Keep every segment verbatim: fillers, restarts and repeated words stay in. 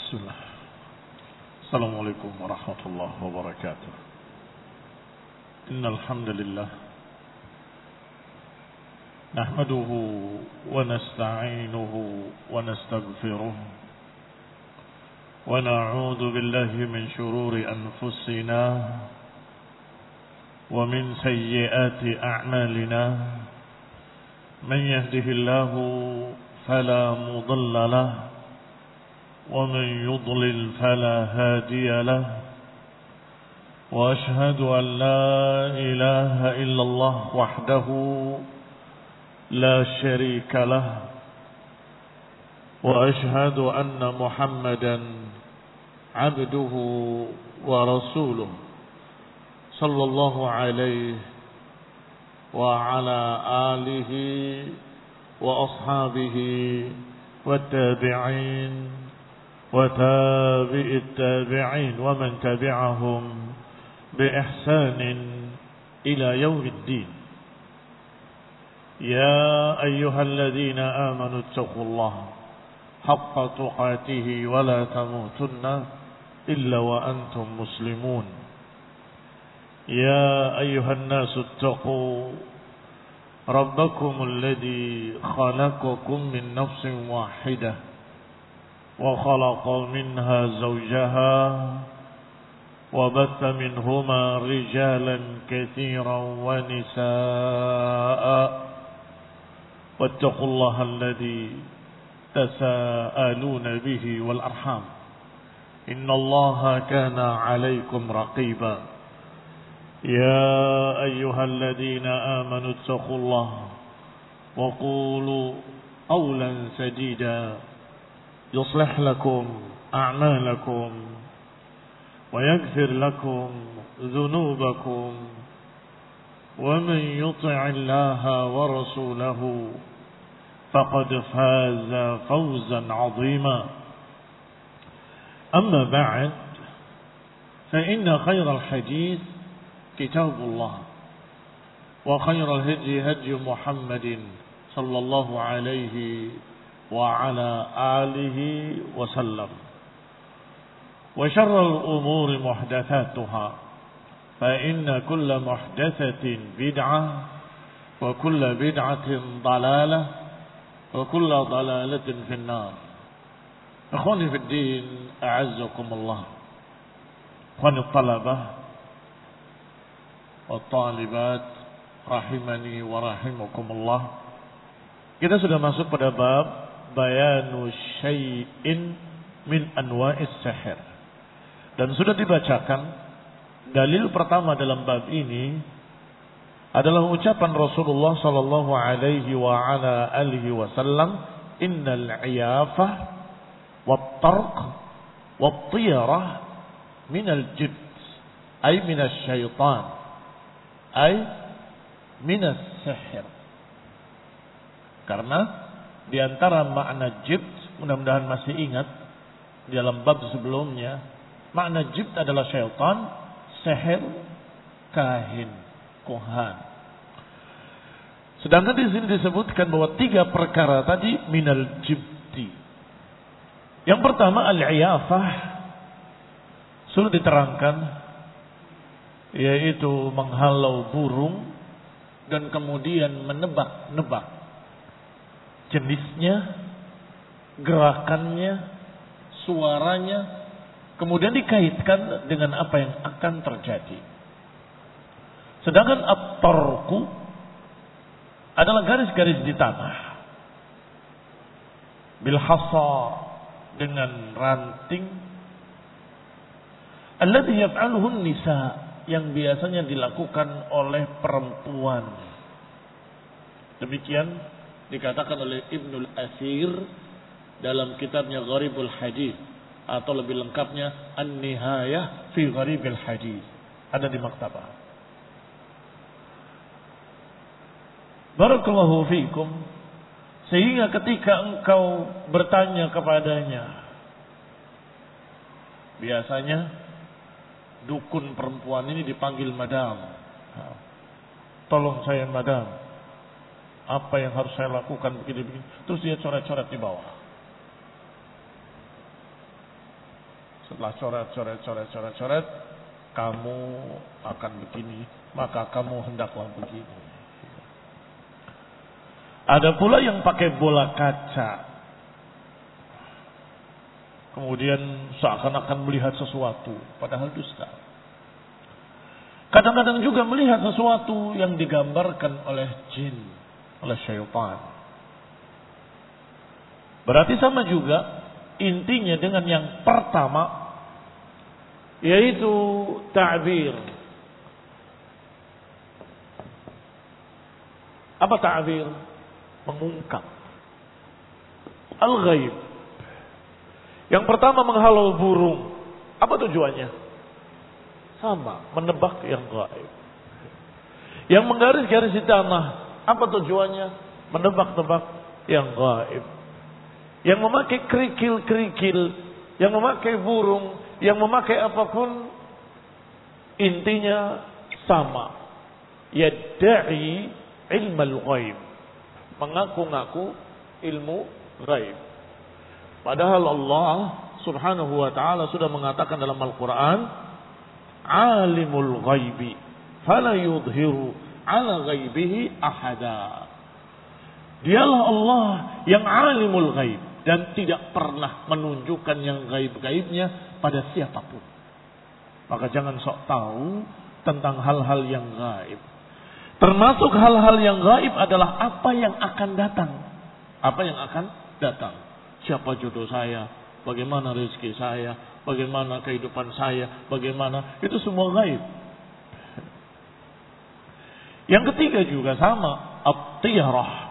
Bismillah. Assalamualaikum warahmatullahi wabarakatuh. Innal hamdalillah nahmaduhu wa nasta'inuhu wa nastaghfiruh wa na'udzu billahi min shururi anfusina wa min sayyiati a'malina. Man yahdihillahu fala mudilla lahu ومن يضلل فلا هادي له وأشهد أن لا إله إلا الله وحده لا شريك له وأشهد أن محمدا عبده ورسوله صلى الله عليه وعلى آله وأصحابه والتابعين وتابع التابعين ومن تبعهم بإحسان إلى يوم الدين. يا أيها الذين آمنوا اتقوا الله حق تقاته ولا تموتن إلا وأنتم مسلمون. يا أيها الناس اتقوا ربكم الذي خلقكم من نفس واحدة وخلق منها زوجها وبث منهما رجالا كثيرا ونساء واتقوا الله الذي تساءلون به والأرحام إن الله كان عليكم رقيبا. يا أيها الذين آمنوا اتقوا الله وقولوا قولا سديدا يصلح لكم أعمالكم ويغفر لكم ذنوبكم ومن يطع الله ورسوله فقد فاز فوزا عظيما. أما بعد فإن خير الحديث كتاب الله وخير الهدي هدي محمد صلى الله عليه وعلى آله وسلم وشر الأمور محدثاتها فإن كل محدثة بدعة وكل بدعة ضلالة وكل ضلالة في النار. أخواني في الدين أعزكم الله. أخواني الطلبة والطالبات rahimani wa rahimakumullah. Kita sudah masuk pada bab bayanu syai'in min anwa'is sihir. Dan sudah dibacakan dalil pertama dalam bab ini adalah ucapan Rasulullah sallallahu alaihi wa ala alihi wasallam, innal iyafah wat tarq wat tiyarah minal jibt ay minas syaitan ay minas sihir. Karena di antara makna jibt, mudah-mudahan masih ingat di dalam bab sebelumnya, makna jibt adalah syaitan, sihir, kahin, kuhan. Sedangkan di sini disebutkan bahwa tiga perkara tadi minal jibti. Yang pertama al-iyafah, sudah diterangkan, yaitu menghalau burung dan kemudian menebak-nebak jenisnya, gerakannya, suaranya, kemudian dikaitkan dengan apa yang akan terjadi. Sedangkan at-tarqu adalah garis-garis di tanah, bil hasa, dengan ranting, alladhi yaf'aluhu nisa, yang biasanya dilakukan oleh perempuan. Demikian dikatakan oleh Ibnul Asir dalam kitabnya Gharibul Hadis, atau lebih lengkapnya An-Nihayah fi Gharibil Hadis, ada di maktabah. Barakallahu fiikum. Sehingga ketika engkau bertanya kepadanya, biasanya dukun perempuan ini dipanggil madam. Tolong saya madam, apa yang harus saya lakukan begini-begini. Terus dia coret-coret di bawah. Setelah coret, coret, coret, coret, coret, kamu akan begini, maka kamu hendaklah begini. Ada pula yang pakai bola kaca. Kemudian seakan-akan melihat sesuatu, padahal dusta. Kadang-kadang juga melihat sesuatu yang digambarkan oleh jin, oleh syaitan. Berarti sama juga intinya dengan yang pertama, yaitu ta'bir. Apa ta'bir? Mengungkap al-ghaib. Yang pertama menghalau burung. Apa tujuannya? Sama, menebak yang gaib. Yang menggaris-garis di tanah, apa tujuannya? Menebak-nebak yang gaib. Yang memakai kerikil-kerikil, yang memakai burung, yang memakai apapun, intinya sama. Yadda'i ilmal ghaib. Mengaku-ngaku ilmu ghaib. Padahal Allah subhanahu wa ta'ala sudah mengatakan dalam Al-Quran, alimul ghaibi fala yudhiru ala ghaibihi ahada. Dialah Allah yang alimul ghaib dan tidak pernah menunjukkan yang gaib-gaibnya pada siapapun. Maka jangan sok tahu tentang hal-hal yang gaib. Termasuk hal-hal yang gaib adalah apa yang akan datang. Apa yang akan datang. Siapa jodoh saya, bagaimana rezeki saya, bagaimana kehidupan saya, bagaimana, itu semua gaib. Yang ketiga juga sama, at-tiyarah.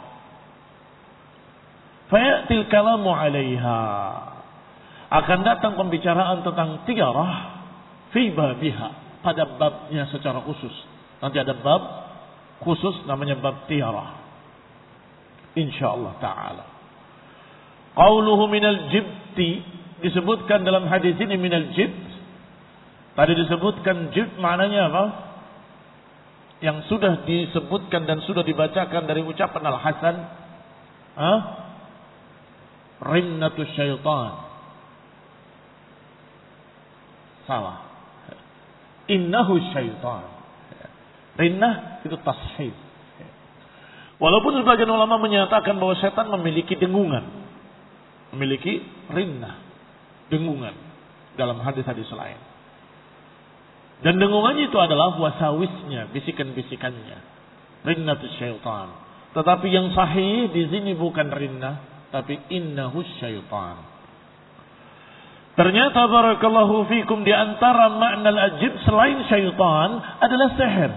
Fayatil kalamu 'alaiha. Akan datang pembicaraan tentang tiyarah fi babiha, pada babnya secara khusus. Nanti ada bab khusus namanya bab tiyarah. Insyaallah taala. Qauluhu minal jibti, disebutkan dalam hadis ini minal jibt. Tadi disebutkan jibt maknanya apa? Yang sudah disebutkan dan sudah dibacakan dari ucapan Al-Hasan, ah? Rinnatus syaitan. Salah. Innahu syaitan. Rinnah itu tashif. Walaupun sebagian ulama menyatakan bahwa setan memiliki dengungan, memiliki rinnah, dengungan dalam hadis-hadis lain. Dan dengungannya itu adalah wasawisnya, bisikan-bisikannya. Rinnatus syaitan. Tetapi yang sahih di sini bukan rinnah, tapi innahu syaitan. Ternyata barakallahu fikum di antara makna al-ajib selain syaitan adalah sihir.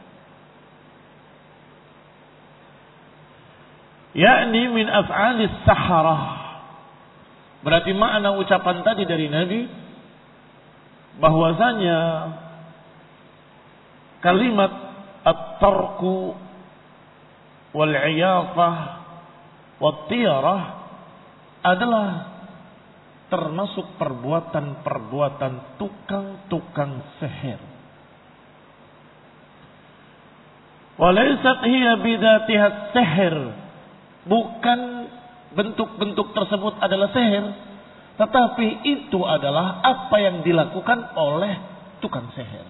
Yakni min af'alis saharah. Berarti makna ucapan tadi dari Nabi bahwasanya kalimat at-tarku wal-'iyafah wat-tiyarah adalah termasuk perbuatan-perbuatan tukang-tukang sihir. Walaysat hiya bidatiha sihir. Bukan bentuk-bentuk tersebut adalah sihir, tetapi itu adalah apa yang dilakukan oleh tukang sihir.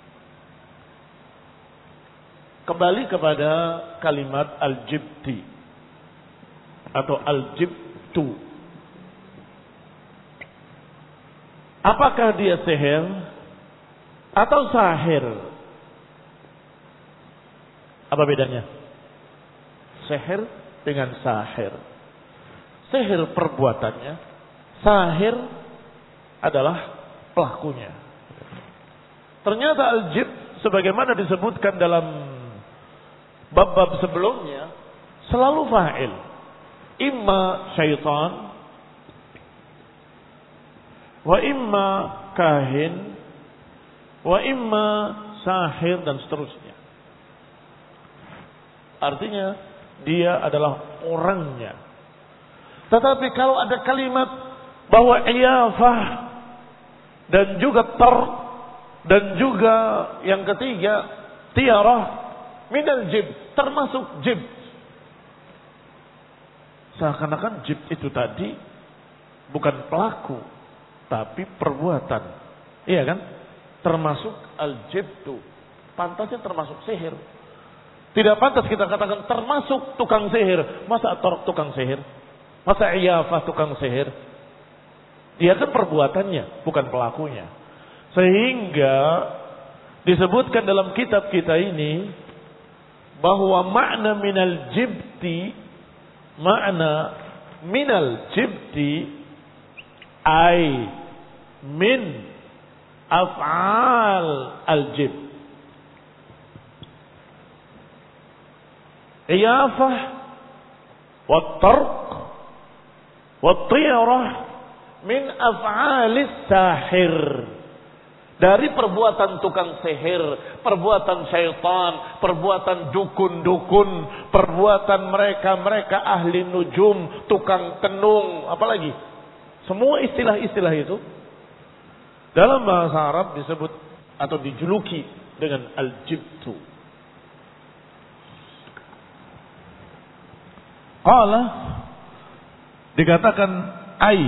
Kembali kepada kalimat al-jibti atau al-jibtu. Apakah dia sihir atau sahir? Apa bedanya? Sihir dengan sahir. Sihir perbuatannya, sahir adalah pelakunya. Ternyata al-jibt sebagaimana disebutkan dalam bab-bab sebelumnya selalu fa'il. Imma syaitan wa imma kahin wa imma sahir dan seterusnya. Artinya dia adalah orangnya. Tetapi kalau ada kalimat bahwa iyafah dan juga tar dan juga yang ketiga tiyarah minal jib, termasuk jib. Seakan-akan jib itu tadi bukan pelaku, tapi perbuatan. Iya kan? Termasuk al-jibtu. Pantasnya termasuk sihir. Tidak pantas kita katakan termasuk tukang sihir. Masa tukang sihir? Masa iyafah tukang sihir? Dia kan perbuatannya, bukan pelakunya. Sehingga disebutkan dalam kitab kita ini bahwa makna minal jibti, makna minal jibti ay min af'al al-jib. Iyafah wa tarq wa tiyarah min af'alis sahir. Dari perbuatan tukang sihir, perbuatan syaitan, perbuatan dukun-dukun, perbuatan mereka-mereka ahli nujum, tukang tenung, apalagi. Semua istilah-istilah itu dalam bahasa Arab disebut atau dijuluki dengan al-jibtu. Qala dikatakan ay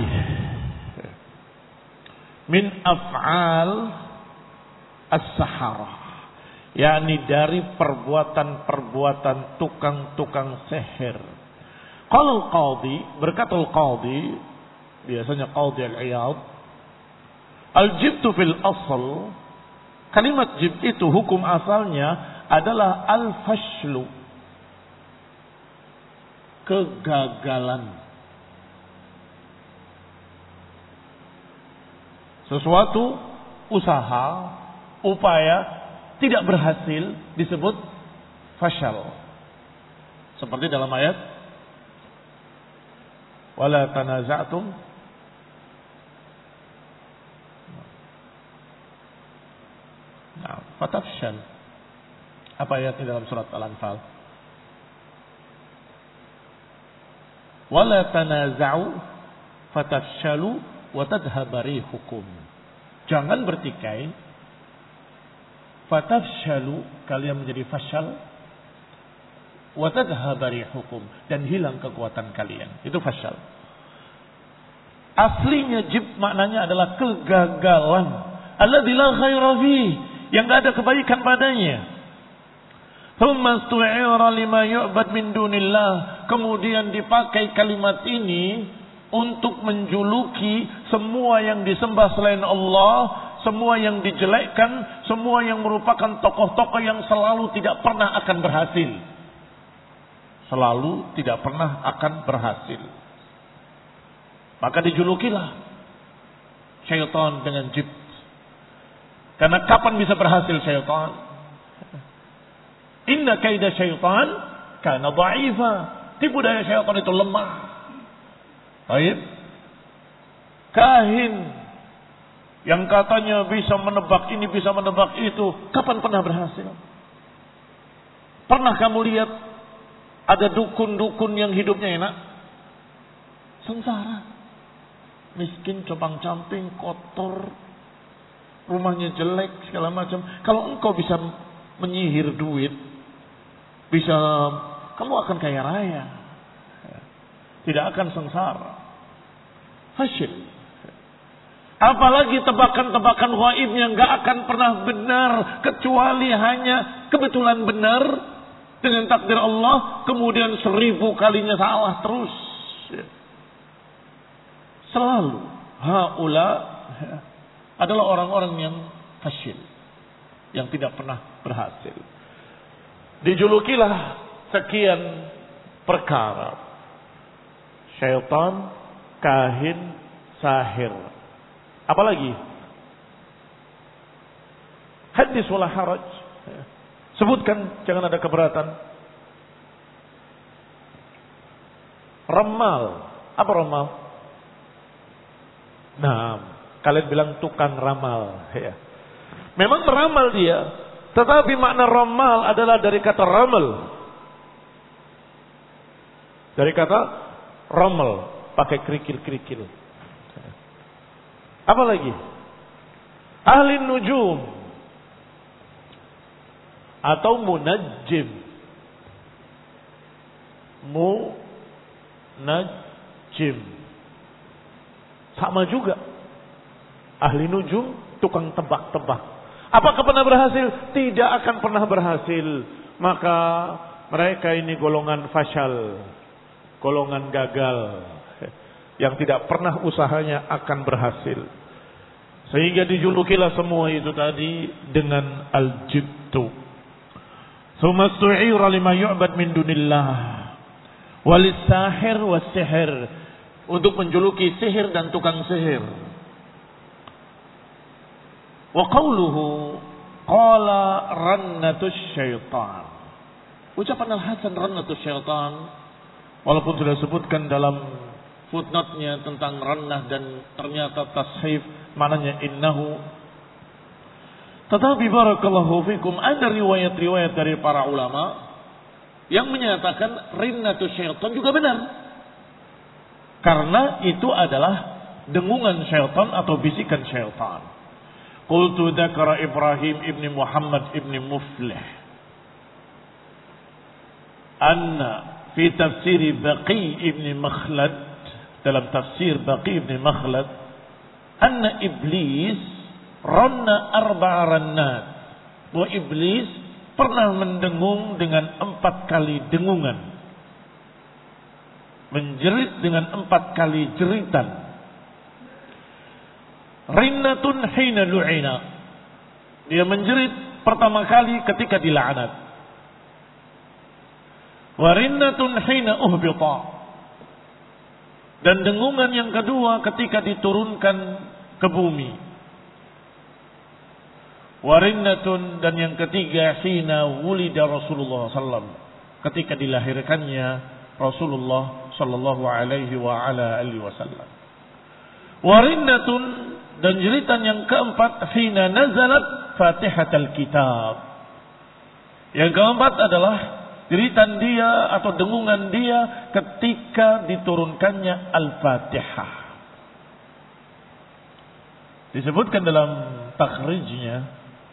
min af'al as-sahara, yakni dari perbuatan-perbuatan tukang-tukang sihir. Qala al-qadhi, berkata al-qadhi, biasanya qadhi al-Iyad, al-jibtu fil asl, kalimat jibt itu hukum asalnya adalah al-fashlu, kegagalan. Sesuatu usaha, upaya tidak berhasil disebut fashal. Seperti dalam ayat wala tanaza'tum nah, fatafshal. Apa ayatnya dalam surat Al-Anfal? Wala tanaza'u fatafshalu wa tadhhaba rihukum. Jangan bertikai, fatafshalu, kalian menjadi fashal, wa tadhhaba rihukum, dan hilang kekuatan kalian. Itu fashal. Aslinya jib maknanya adalah kegagalan. Alladzi la khaira fihi, yang enggak ada kebaikan padanya. Tsumma istu'ira lima yu'bad min dunillah, kemudian dipakai kalimat ini untuk menjuluki semua yang disembah selain Allah, semua yang dijelekkan, semua yang merupakan tokoh-tokoh yang selalu tidak pernah akan berhasil. Selalu tidak pernah akan berhasil. Maka dijulukilah syaitan dengan jibt. Karena kapan bisa berhasil syaitan? Inna kaida syaitan kana dha'ifa. Tipu daya syaitan itu lemah. Baik, kahin yang katanya bisa menebak ini, bisa menebak itu, kapan pernah berhasil? Pernah kamu lihat ada dukun-dukun yang hidupnya enak? Sengsara, miskin, compang-camping, kotor, rumahnya jelek, segala macam. Kalau engkau bisa menyihir duit, bisa, kamu akan kaya raya, tidak akan sengsara. Hasil. Apalagi tebakan-tebakan ghaib yang gak akan pernah benar, kecuali hanya kebetulan benar dengan takdir Allah, kemudian seribu kalinya salah terus. Selalu haula adalah orang-orang yang hasil, yang tidak pernah berhasil. Dijulukilah sekian perkara: syaitan, kahin, sahir. Apalagi? Hadis wala haraj. Sebutkan, jangan ada keberatan. Ramal. Apa ramal? Nah, kalian bilang tukang ramal. Ya. Memang meramal dia, tetapi makna ramal adalah dari kata ramal. Dari kata ramal, pakai kerikil-kerikil. Apa lagi? Ahli nujum atau munajjim. Munajjim sama juga. Ahli nujum, tukang tebak-tebak. Apakah pernah berhasil? Tidak akan pernah berhasil. Maka mereka ini golongan fasyal, golongan gagal, yang tidak pernah usahanya akan berhasil. Sehingga dijulukilah semua itu tadi dengan al-jibtu. Tsumma stu'ira lima yu'bad min dunillah walis-sahir was-sihir, untuk menjuluki sihir dan tukang sihir. Wa qawluhu qala rannatus syaitan. Ucapan Al-Hasan rannatus syaitan, walaupun sudah disebutkan dalam footnote-nya tentang rannah dan ternyata tashif maknanya innahu, tetapi barakallahu fikum ada riwayat-riwayat dari para ulama yang menyatakan rinnatus syaitan juga benar, karena itu adalah dengungan syaitan atau bisikan syaitan. Qultu dzakara Ibrahim ibni Muhammad ibni Muflih anna fi tafsir Baqi ibni Makhlad, dalam tafsir Baqi ibni Makhlad, anna iblis ranna arba'a rannat, bahwa iblis pernah mendengung dengan empat kali dengungan, menjerit dengan empat kali jeritan. Rinnatun hina lu'ina, dia menjerit pertama kali ketika dilaknat. Wa rinnatun hina uhbita, dan dengungan yang kedua ketika diturunkan ke bumi. Warinnatun, dan yang ketiga hina wulida Rasulullah sallallahu alaihi wasallam, ketika dilahirkannya Rasulullah sallallahu alaihi wa ala alihi wasallam. Warinnatun, dan jeritan yang keempat hina nazalat Fatihatul Kitab. Yang keempat adalah jeritan dia atau dengungan dia ketika diturunkannya Al-Fatihah. Disebutkan dalam takhrijnya,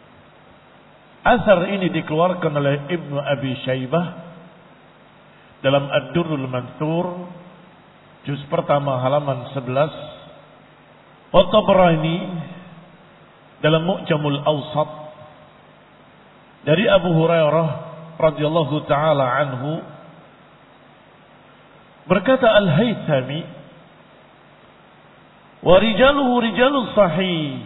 asar ini dikeluarkan oleh Ibnu Abi Syaibah dalam Ad-Durrul Mansur juz pertama halaman sebelas, wa Tabrani dalam Mu'jamul Awsat dari Abu Hurairah radhiyallahu taala anhu, berkata Al-Haythami, wa rijaluhu rijalus sahih,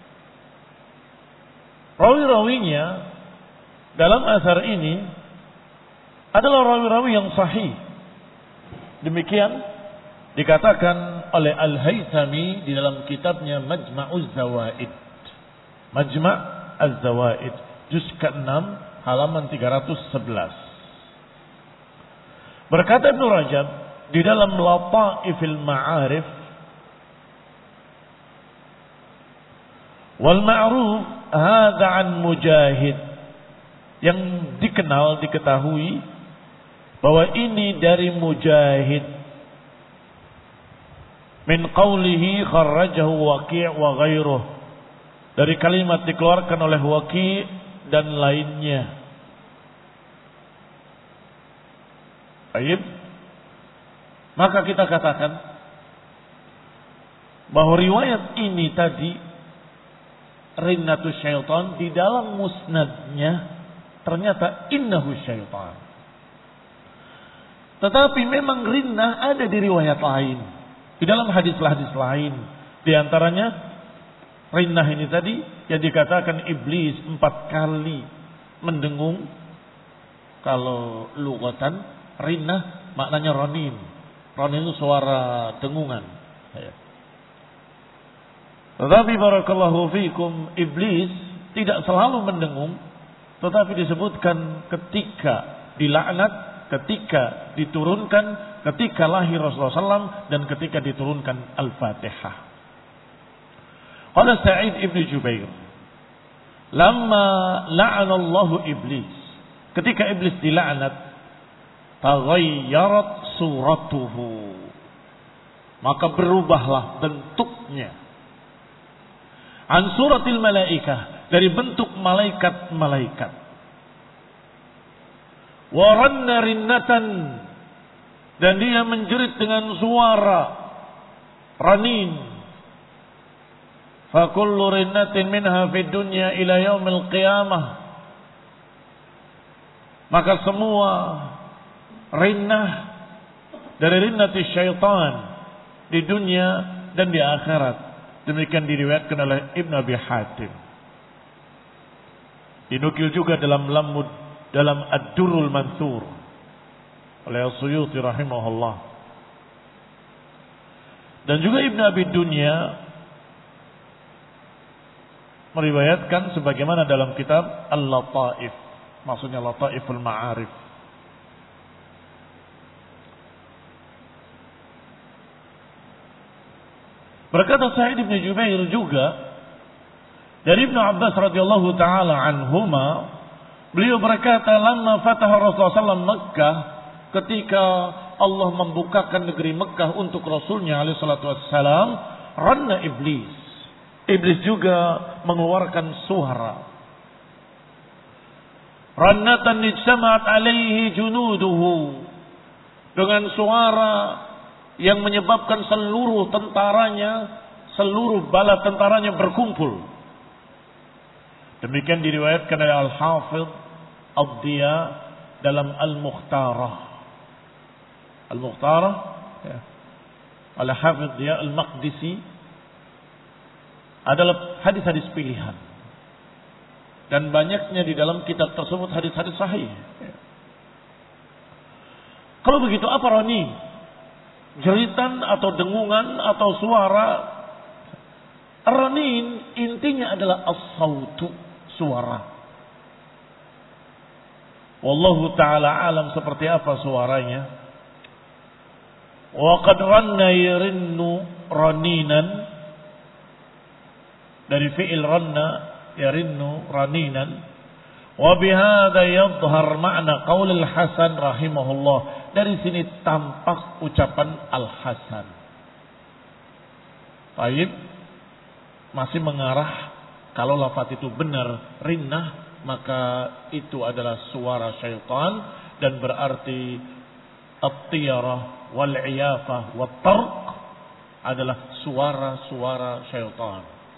rawi-rawinya dalam asar ini adalah rawi-rawi yang sahih. Demikian dikatakan oleh Al-Haythami di dalam kitabnya Majma'uz Zawaid. Majma' Az-Zawaid juz keenam halaman tiga ratus sebelas. Berkata Ibnu Rajab di dalam Lataifil Ma'arif, wal ma'ruf hadza an Mujahid, yang dikenal diketahui bahwa ini dari Mujahid, min qawlihi kharrajahu Waqi' wa ghairuh, dari kalimat dikeluarkan oleh Waqi' dan lainnya. Baik, maka kita katakan bahwa riwayat ini tadi rinnatus syaitan, di dalam musnadnya ternyata innahu syaitan. Tetapi memang rinnah ada di riwayat lain, di dalam hadis-hadis lain. Di antaranya rinnah ini tadi yang dikatakan iblis empat kali mendengung. Kalau lugatan rinnah maknanya ronin. Ronin itu suara dengungan. Tetapi barakallahu fikum, iblis tidak selalu mendengung, tetapi disebutkan ketika dilaknat, ketika diturunkan, ketika lahir Rasulullah sallallahu alaihi wasallam, dan ketika diturunkan Al-Fatihah. Qala Sa'id ibn Jubair, lamma la'anallahu iblis, ketika iblis dilaknat, taghayyarat suratuhu, maka berubahlah bentuknya, an suratil malaikah, dari bentuk malaikat-malaikat, wa ranna rinnatan, dan dia menjerit dengan suara ranin, fa kullu rinnatin minha fid dunya ila yaumil qiyamah. Maka semua rinnah dari rinnati syaitan di dunia dan di akhirat. Demikian diriwayatkan oleh Ibn Abi Hatim. Dinukil juga dalam lamud dalam Ad-Durrul Mansur oleh As-Suyuti rahimahullah. Dan juga Ibn Abi Dunya meriwayatkan sebagaimana dalam kitab Al-Lataif, maksudnya Lataiful Ma'arif. Berkata Sa'id bin Jubair juga dari Ibnu Abbas radhiyallahu taala anhuma, beliau berkata, "Lamma fataha Rasulullah sallallahu alaihi wasallam Makkah," ketika Allah membukakan negeri Mekah untuk Rasulnya alaihi salatu wassalam, ranna iblis. Iblis juga mengeluarkan suara. Rannatan ijtama'at alaihi junuduhu. Dengan suara yang menyebabkan seluruh tentaranya, seluruh bala tentaranya berkumpul. Demikian diriwayatkan oleh Al-Hafidh Ad-Diya dalam Al-Mukhtarah. Al-Mukhtarah ya. Al-Hafidh Diya Al-Maqdisi adalah hadis-hadis pilihan. Dan banyaknya di dalam kitab tersebut hadis-hadis sahih. Ya. Kalau begitu apa roni? Jeritan atau dengungan atau suara? Ranin intinya adalah as-sautu, suara. Wallahu ta'ala alam seperti apa suaranya. Wa qad ranna yarinnu raninan, dari fi'il ranna yarinnu raninan. Wa bihadza yadhhar ma'na qaul al-Hasan rahimahullah. Dari sini tampak ucapan Al-Hasan. Baik, masih mengarah kalau lafaz itu benar rinnah, maka itu adalah suara syaitan dan berarti at-tiyarah wal iyafah wat tarq adalah suara-suara syaitan.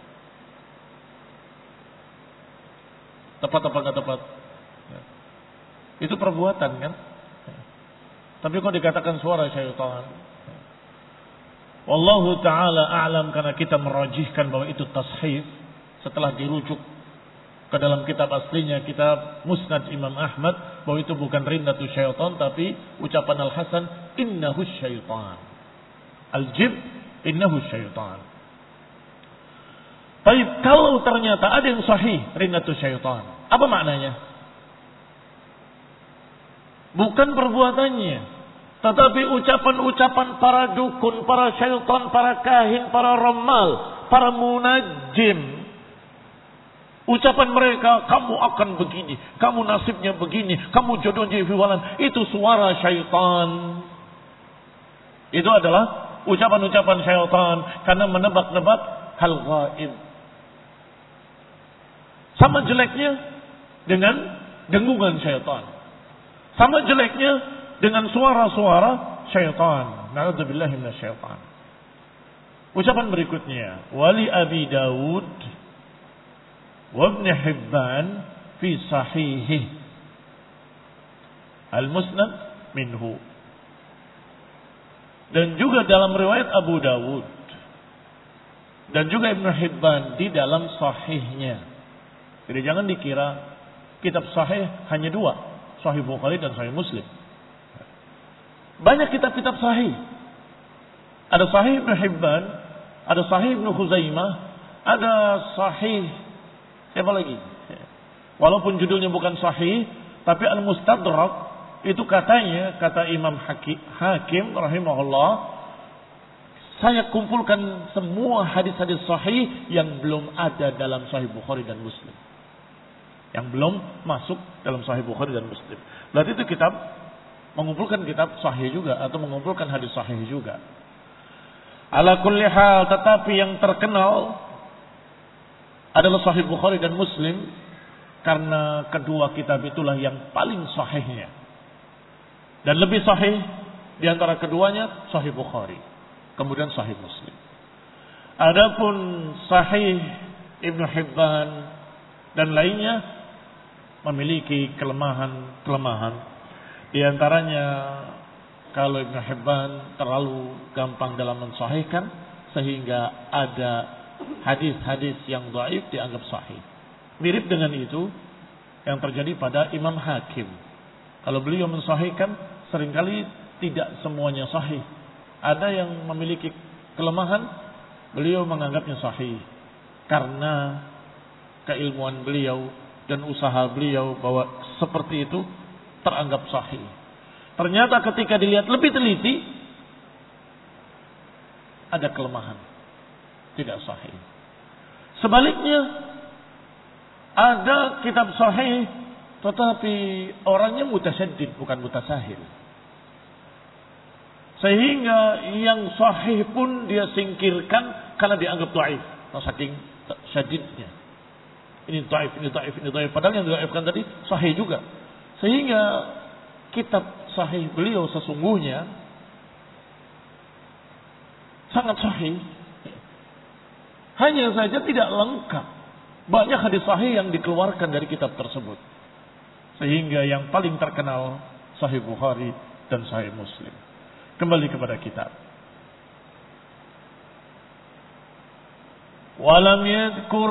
Tepat apa enggak tepat? Itu perbuatan kan? Tapi kok dikatakan suara syaitan? Wallahu ta'ala a'lam, karena kita merajihkan bahwa itu tashif setelah dirujuk ke dalam kitab aslinya, kitab Musnad Imam Ahmad, bahwa itu bukan rinnatu syaitan tapi ucapan Al-Hasan, innahu syaitan. Al-jib innahu syaitan. Tapi kalau ternyata ada yang sahih rinnatu syaitan, apa maknanya? Bukan perbuatannya, tetapi ucapan-ucapan para dukun, para syaitan, para kahin, para ramal, para munajim. Ucapan mereka, kamu akan begini, kamu nasibnya begini, kamu jodohnya fiwalan. Itu suara syaitan. Itu adalah ucapan-ucapan syaitan karena menebak-nebak hal gaib. Sama jeleknya dengan dengungan syaitan. Sama jeleknya dengan suara-suara syaitan. Na'udzubillahi minasyaitan. Ucapan berikutnya, wali Abi Dawud wa Ibn Hibban fi sahihih al-Musnad minhu. Dan juga dalam riwayat Abu Dawud dan juga Ibn Hibban di dalam sahihnya. Jadi jangan dikira kitab sahih hanya dua, Sahih Bukhari dan Sahih Muslim. Banyak kitab-kitab sahih. Ada Sahih Ibn Hibban, ada Sahih Ibn Khuzaimah, ada Sahih siapa lagi? Walaupun judulnya bukan sahih, tapi Al-Mustadrak itu katanya, kata Imam Hakim, Hakim rahimahullah, saya kumpulkan semua hadis-hadis sahih yang belum ada dalam Sahih Bukhari dan Muslim. Yang belum masuk dalam Sahih Bukhari dan Muslim. Berarti itu kitab mengumpulkan kitab sahih juga atau mengumpulkan hadis sahih juga. Ala kulli hal, tetapi yang terkenal adalah Sahih Bukhari dan Muslim karena kedua kitab itulah yang paling sahihnya. Dan lebih sahih di antara keduanya Sahih Bukhari, kemudian Sahih Muslim. Adapun Sahih Ibnu Hibban dan lainnya memiliki kelemahan-kelemahan. Di antaranya kalau Ibnu Hibban terlalu gampang dalam mensahihkan sehingga ada hadis-hadis yang dhaif dianggap sahih. Mirip dengan itu yang terjadi pada Imam Hakim. Kalau beliau mensahihkan seringkali tidak semuanya sahih. Ada yang memiliki kelemahan, beliau menganggapnya sahih karena keilmuan beliau dan usaha beliau bahwa seperti itu teranggap sahih. Ternyata ketika dilihat lebih teliti ada kelemahan, tidak sahih. Sebaliknya ada kitab sahih tetapi orangnya mutasyaddid bukan mutasahil. Sehingga yang sahih pun dia singkirkan karena dianggap dhaif, saking syadidnya. Ini dhaif, ini dhaif, ini dhaif. Padahal yang dhaifkan tadi sahih juga. Sehingga kitab sahih beliau sesungguhnya sangat sahih. Hanya saja tidak lengkap. Banyak hadis sahih yang dikeluarkan dari kitab tersebut. Sehingga yang paling terkenal Sahih Bukhari dan Sahih Muslim. Kembali kepada kitab. Walam yadhkur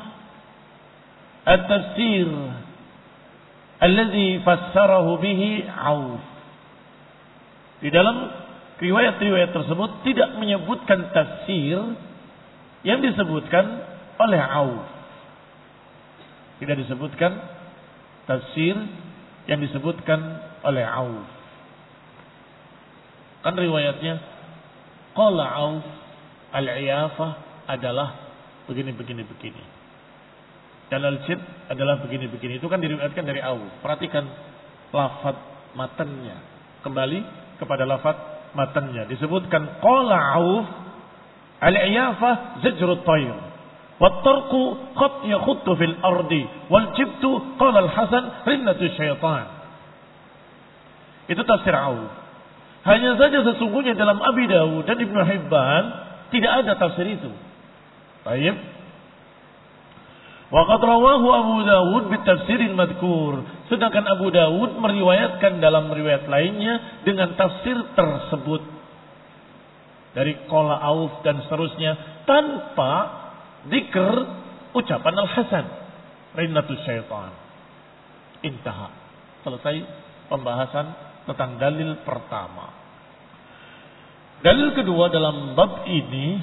at-tafsir alladhi fassarahu bihi Auf. Di dalam riwayat-riwayat tersebut tidak menyebutkan tafsir yang disebutkan oleh Auf. Tidak disebutkan tafsir yang disebutkan oleh Auf. Kan riwayatnya qala Auf al-iyafah adalah begini begini begini. Dan al-jid adalah begini begini. Itu kan diriwayatkan dari Auf. Perhatikan lafaz matanya. Kembali kepada lafaz matanya. Disebutkan qala Auf al-iyafah zajrut tayr. Wat-tarqu qad yakhuttu fil ardi wal jibtu qala al-Hasan rinnatu syaitan. Itu tafsir Auf. Hanya saja sesungguhnya dalam Abi Dawud dan Ibnu Hibban tidak ada tafsir itu. Baik. Wa qad rawahu Abu Dawud bitafsirin madhkur. Sedangkan Abu Dawud meriwayatkan dalam riwayat lainnya dengan tafsir tersebut. Dari qala Auf dan seterusnya tanpa dzikr ucapan Al-Hasan rinnatu syaitan. Intaha. Selesai pembahasan tentang dalil pertama. Dalil kedua dalam bab ini,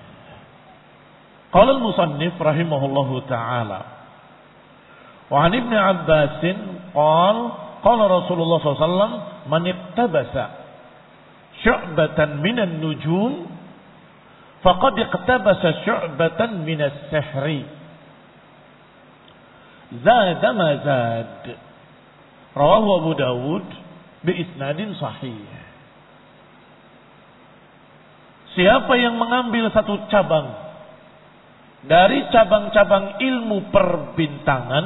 qala al-musannif rahimahullahu ta'ala, wa 'an Ibnu Abbas qala qala Rasulullah sallallahu alaihi wasallam man iqtabasa syu'batan minan nujum faqad iqtabasa syu'batan minas sihri zada ma zad. Rawahu Abu Dawud bi isnadin sahih. Siapa yang mengambil satu cabang dari cabang-cabang ilmu perbintangan,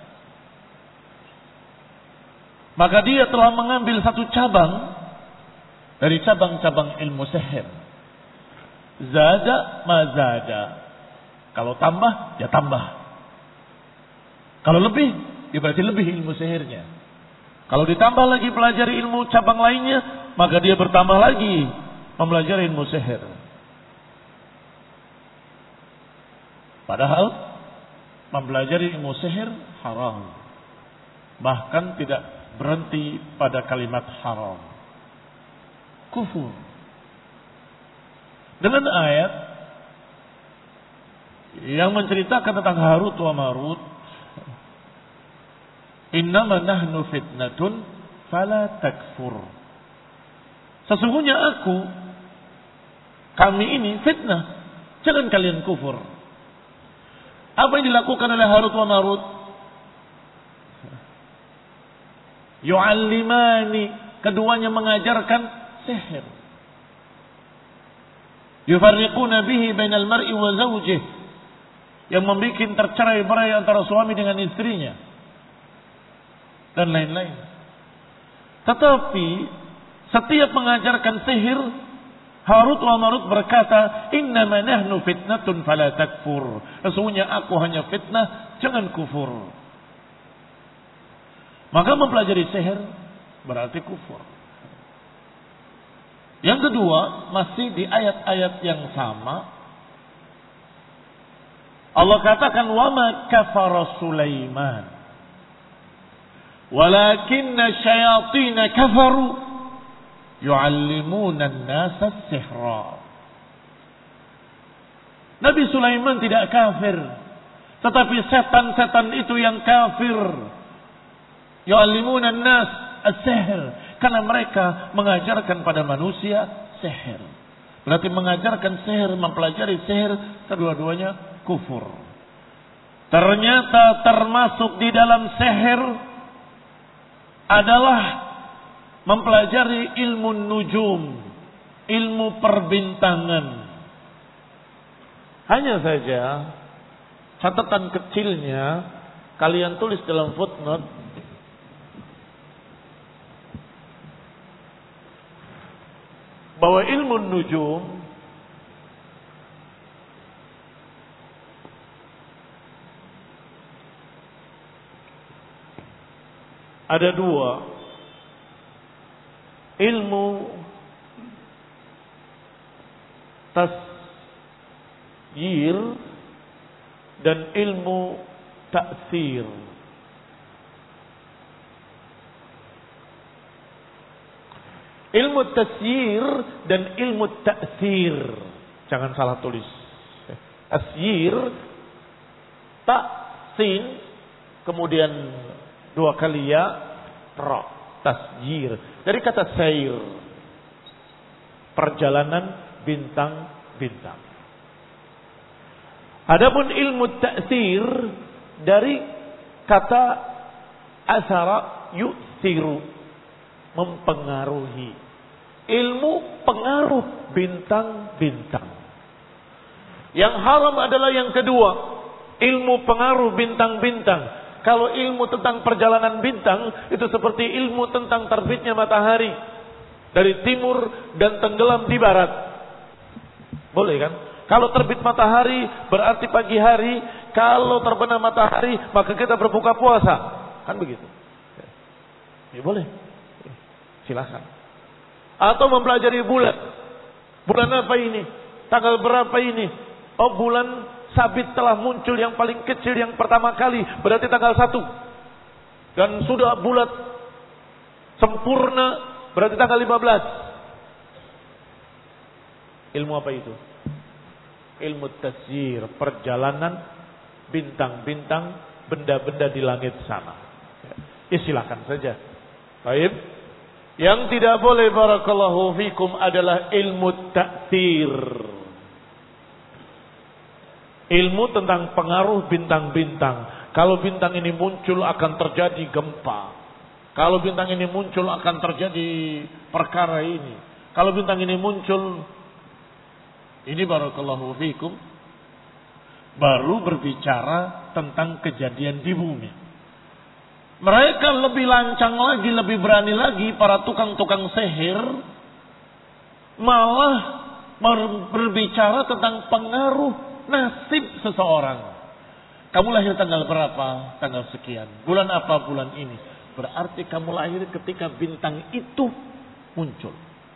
maka dia telah mengambil satu cabang dari cabang-cabang ilmu sihir. Zada ma zada. Kalau tambah, ya tambah. Kalau lebih, ya berarti lebih ilmu sihirnya. Kalau ditambah lagi pelajari ilmu cabang lainnya, maka dia bertambah lagi mempelajari ilmu sihir. Padahal mempelajari ilmu sihir haram. Bahkan tidak berhenti pada kalimat haram. Kufur. Dengan ayat yang menceritakan tentang Harut wa Marut, innama nahnu fitnatun fala takfur. Sesungguhnya aku, kami ini fitnah, jangan kalian kufur. Apa yang dilakukan oleh Harut wa Marut? Yu'allimani, keduanya mengajarkan sihir. Yufarriquna bihi bainal mar'i wa zawjih, yang membuat tercerai-berai antara suami dengan istrinya dan lain-lain. Tetapi setiap mengajarkan sihir Harut wa Marut berkata, innama nahnu fitnatun fala takfur. Sesungguhnya aku hanya fitnah, jangan kufur. Maka mempelajari sihir berarti kufur. Yang kedua, masih di ayat-ayat yang sama, Allah katakan, wa ma kafara Sulaiman walakinna syayatin kafaru yu'allimuna an-nasa as-sihra. Nabi Sulaiman tidak kafir, tetapi setan-setan itu yang kafir. Yu'allimuna an-nas as-sihr, karena mereka mengajarkan pada manusia sihir. Berarti mengajarkan sihir, mempelajari sihir, kedua-duanya kufur. Ternyata termasuk di dalam sihir adalah mempelajari ilmu nujum, ilmu perbintangan. Hanya saja catatan kecilnya kalian tulis dalam footnote, bahwa ilmu nujum ada dua. Ilmu tasyir dan ilmu ta'sir. Ilmu tasyir dan ilmu ta'sir. Jangan salah tulis. Tasyir, ta, sin, kemudian dua kali ya, ra. Tasyir. Dari kata sair. Perjalanan bintang-bintang. Adapun ilmu ta'sir dari kata asara yu'siru. Mempengaruhi. Ilmu pengaruh bintang-bintang. Yang haram adalah yang kedua, ilmu pengaruh bintang-bintang. Kalau ilmu tentang perjalanan bintang, itu seperti ilmu tentang terbitnya matahari dari timur dan tenggelam di barat. Boleh kan? Kalau terbit matahari berarti pagi hari, kalau terbenam matahari maka kita berbuka puasa. Kan begitu. Ya boleh. Silakan. Atau mempelajari bulan. Bulan apa ini? Tanggal berapa ini? Oh, bulan sabit telah muncul yang paling kecil yang pertama kali. Berarti tanggal satu. Dan sudah bulat sempurna. Berarti tanggal lima belas. Ilmu apa itu? Ilmu tasyir. Perjalanan bintang-bintang, benda-benda di langit sana. Ya silakan saja. Baik. Yang tidak boleh barakallahu fikum adalah ilmu ta'thir. Ilmu tentang pengaruh bintang-bintang. Kalau bintang ini muncul akan terjadi gempa. Kalau bintang ini muncul akan terjadi perkara ini. Kalau bintang ini muncul, ini barakallahu fikum, baru berbicara tentang kejadian di bumi. Mereka lebih lancang lagi, lebih berani lagi para tukang-tukang sihir, malah berbicara tentang pengaruh nasib seseorang. Kamu lahir tanggal berapa? Tanggal sekian. Bulan apa bulan ini? Berarti kamu lahir ketika bintang itu muncul.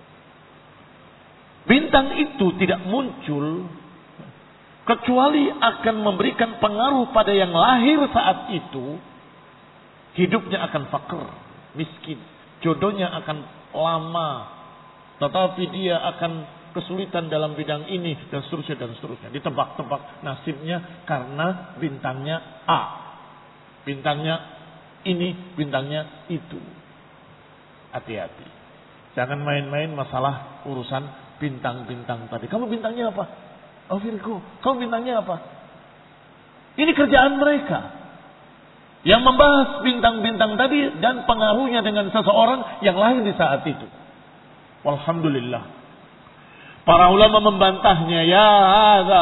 Bintang itu tidak muncul kecuali akan memberikan pengaruh pada yang lahir saat itu. Hidupnya akan fakir, miskin. Jodohnya akan lama. Tetapi dia akan kesulitan dalam bidang ini dan seterusnya dan seterusnya. Ditebak-tebak nasibnya karena bintangnya A. Bintangnya ini, bintangnya itu. Hati-hati. Jangan main-main masalah urusan bintang-bintang tadi. Kamu bintangnya apa? Oh Virgo. Kamu bintangnya apa? Ini kerjaan mereka. Yang membahas bintang-bintang tadi dan pengaruhnya dengan seseorang yang lahir di saat itu. Walhamdulillah. Para ulama membantahnya. Ya hadza.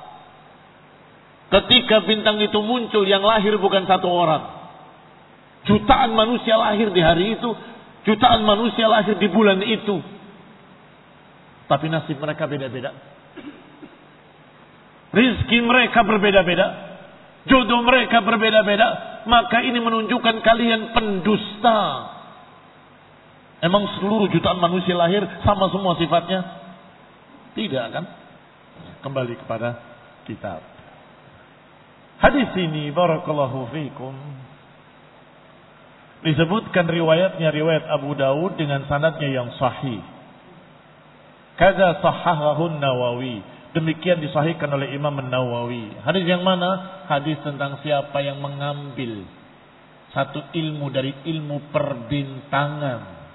Ketika bintang itu muncul yang lahir bukan satu orang. Jutaan manusia lahir di hari itu. Jutaan manusia lahir di bulan itu. tapi nasib mereka beda-beda. Rizki mereka berbeda-beda, jodoh mereka berbeda-beda. Maka ini menunjukkan kalian pendusta. Emang seluruh jutaan manusia lahir sama semua sifatnya? Tidak kan? Kembali kepada kitab. Hadis ini barakallahu fikum disebutkan riwayatnya riwayat Abu Daud dengan sanadnya yang sahih. Kaza sahahahu Nawawi. Demikian disahihkan oleh Imam An-Nawawi. Hadis yang mana? Hadis tentang siapa yang mengambil satu ilmu dari ilmu perbintangan.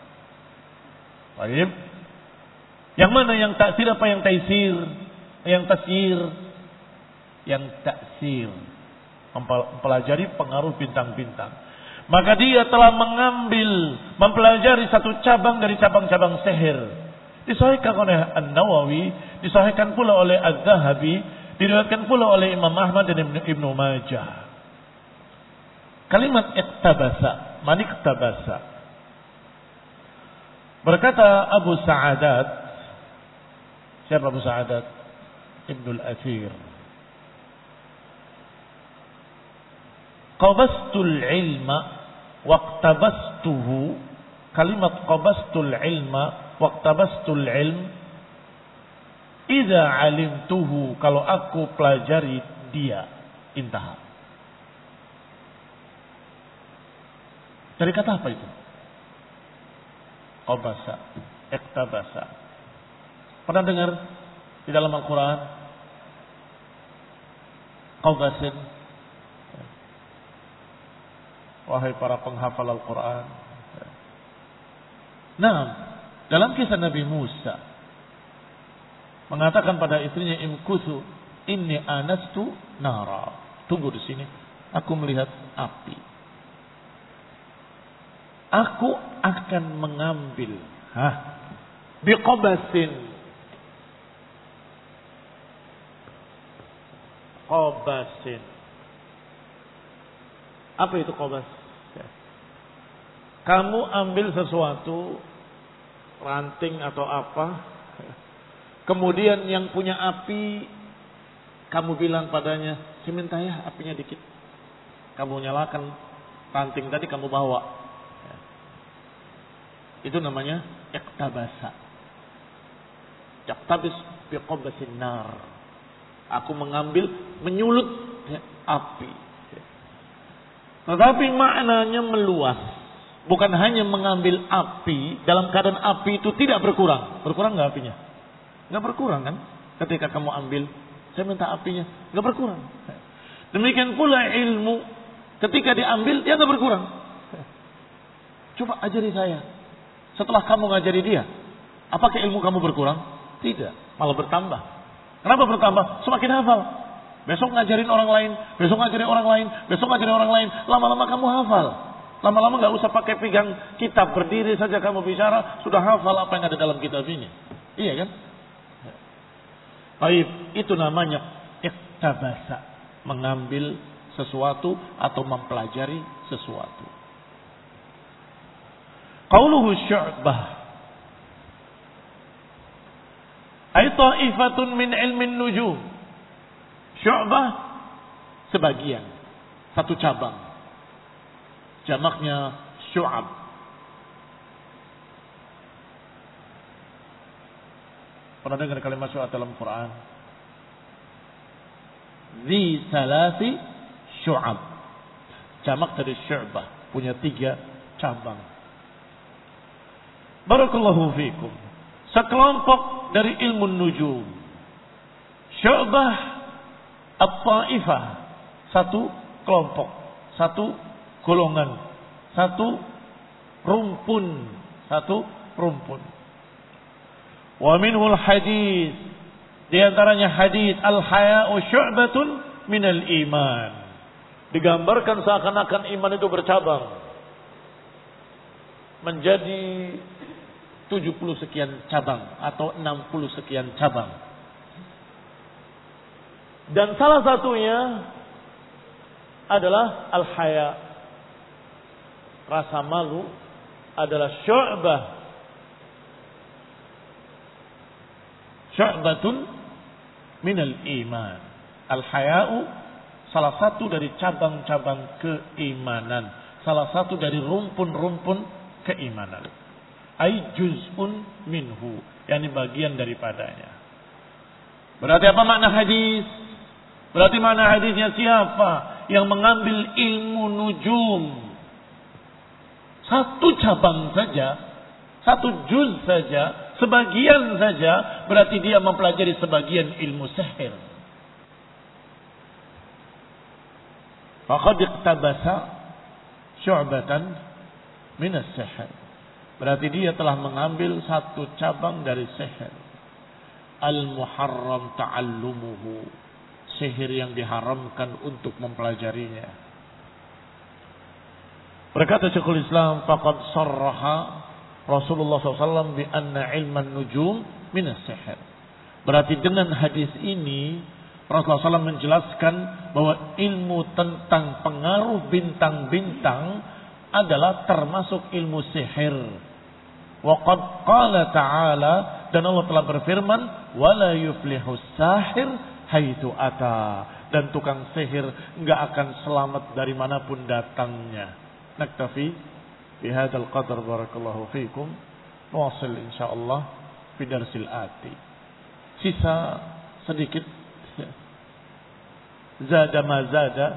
Baik. Yang mana yang taksir, apa yang taisir? Yang tasyir? Yang taksir. Mempelajari pengaruh bintang-bintang. Maka dia telah mengambil, mempelajari satu cabang dari cabang-cabang sihir. Disahihkan oleh An-Nawawi, disahihkan pula oleh Az-Zahabi, diriwayatkan pula oleh Imam Ahmad dan Ibnu Majah. Kalimat iktabasa, man iktabasa. Berkata Abu Sa'adat, siapa Abu Sa'adat? Ibnu Al-Athir. Qabastul ilma waqtabastuhu. Kalimat qabastul ilma waqtabastul ilm, idza alimtuhu, kalau aku pelajari dia, intah. Dari kata apa itu? Qabasa, iktabasa. Pernah dengar di dalam Al-Quran? Qabasin. Wahai para penghafal Al-Quran. Nah, dalam kisah Nabi Musa mengatakan pada istrinya, imkuthu inni anastu nara. Tunggu di sini, aku melihat api. Aku akan mengambil, hah, biqabasin. Qabasin. Apa itu qabas? Kamu ambil sesuatu, ranting atau apa, kemudian yang punya api, kamu bilang padanya, saya minta ya apinya dikit. Kamu nyalakan ranting tadi, kamu bawa. Itu namanya iktabasa. Yaktabis biqabasin nar. Aku mengambil, menyulut ya, api. Tetapi maknanya meluas. Bukan hanya mengambil api, dalam keadaan api itu tidak berkurang. Berkurang nggak apinya? Nggak berkurang kan? Ketika kamu ambil, saya minta apinya, nggak berkurang. Demikian pula ilmu, ketika diambil, dia nggak berkurang. Coba ajari saya. Setelah kamu ngajari dia, apakah ilmu kamu berkurang? Tidak, malah bertambah. Kenapa bertambah? Semakin hafal. Besok ngajarin orang lain, besok ngajarin orang lain, besok ngajarin orang lain. Lama-lama kamu hafal. Lama-lama gak usah pakai pegang kitab, berdiri saja kamu bicara, sudah hafal apa yang ada dalam kitab ini. Iya kan? Baik, itu namanya iktabasa, mengambil sesuatu atau mempelajari sesuatu. Qauluhu Syu'bah, ay ta'ifatun min ilmin nujum. Syu'bah sebagian, satu cabang. Jamaknya syu'ab. Pernah dengar kalimat syu'ab dalam Quran? Zi salasi syu'ab. Jamak dari syu'bah. Punya tiga cabang. Barakallahu fikum. Sekelompok dari ilmu nujum. Syu'bah at-ta'ifah. Satu kelompok. Satu golongan, satu rumpun, satu rumpun. Wa minhul hadis, di antaranya hadis al-haya'u syu'batun minal iman. Digambarkan seakan-akan iman itu bercabang menjadi tujuh puluh sekian cabang atau enam puluh sekian cabang. Dan salah satunya adalah al-haya'. Rasa malu adalah syu'bah syu'batun minal iman. Al-haya'u salah satu dari cabang-cabang keimanan, salah satu dari rumpun-rumpun keimanan. Ai juz'un minhu, yakni bagian daripadanya. Berarti apa makna hadis? Berarti makna hadisnya siapa yang mengambil ilmu nujum? Satu cabang saja, satu juz saja, sebagian saja, berarti dia mempelajari sebagian ilmu sihir. Faqad iqtabasa syu'batan min as-sihr. Berarti dia telah mengambil satu cabang dari sihir. Al-muharram ta'allumuhu. Sihir yang diharamkan untuk mempelajarinya. Berkata Syekhul Islam, faqad sarraha Rasulullah shallallahu alaihi wasallam bi anna ilman nujum min as-sihr. Berarti dengan hadis ini Rasulullah shallallahu alaihi wasallam menjelaskan bahwa ilmu tentang pengaruh bintang-bintang adalah termasuk ilmu sihir. Wa qad qala ta'ala, dan Allah telah berfirman, wala yuflihus sahir haitsu ata, dan tukang sihir enggak akan selamat dari manapun datangnya. Naktafi bihadzal qadar, barakallahu fikum. Wasil insyaallah fi darsil ati. Sisa sedikit. Zada ma zada,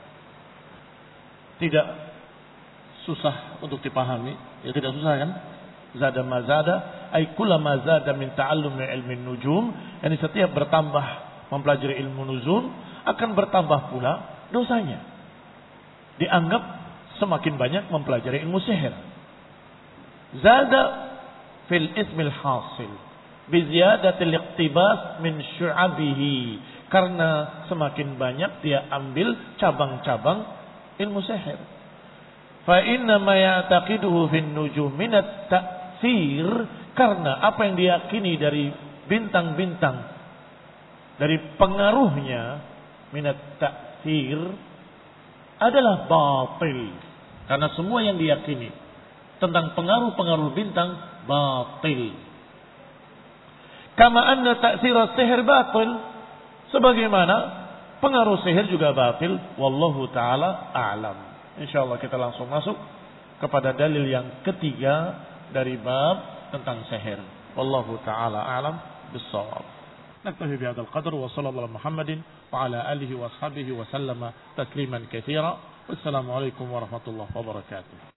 tidak susah untuk dipahami, ya tidak susah kan? Zada ma zada, ay kullama zada min ta'allumi ilmi nujum, yani setiap bertambah mempelajari ilmu nujum akan bertambah pula dosanya. Dianggap semakin banyak mempelajari ilmu sihir. Zada fil ismil hasil bi ziyadatil iqtibas min syu'abihi, karena semakin banyak dia ambil cabang-cabang ilmu sihir. Fa inna ma ya'taqiduhu fin nujum min at-ta'thir, karena apa yang diyakini dari bintang-bintang, dari pengaruhnya, min at-ta'thir, adalah batil. Karena semua yang diyakini tentang pengaruh-pengaruh bintang batil. Kama anna ta'thir as-sihr batil, sebagaimana pengaruh sihir juga batil. Wallahu ta'ala a'lam. InsyaAllah kita langsung masuk kepada dalil yang ketiga dari bab tentang sihir. Wallahu ta'ala a'lam bis-shawab. Naktafi bihadzal qadar wa sallallahu ala Muhammadin wa ala alihi wa ashabihi wa sallama tasliman katsira. Wassalamu alaikum warahmatullahi wabarakatuh.